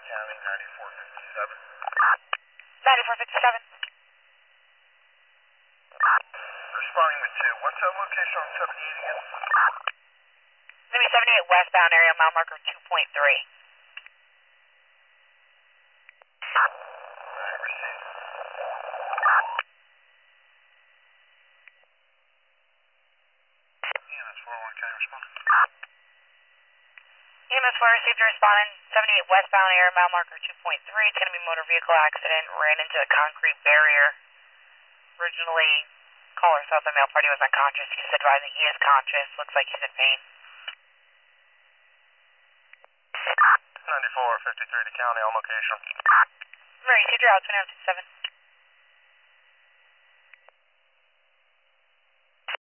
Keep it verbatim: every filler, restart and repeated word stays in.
County, ninety-four fifty-seven. ninety-four fifty-seven. Responding to two. What's that location on seventy-eight again? It's going to be seventy-eight westbound area, mile marker two point three. Alright, received. E M S four one, can I respond? E M S four received a respondent, seventy-eight westbound area, mile marker two point three. It's going to be motor vehicle accident, ran into a concrete barrier. Originally, caller thought the male party was unconscious. He's advising he is conscious. Looks like he's in pain. ninety-four fifty-three to county, on location. Received your out, twenty-one fifty-seven.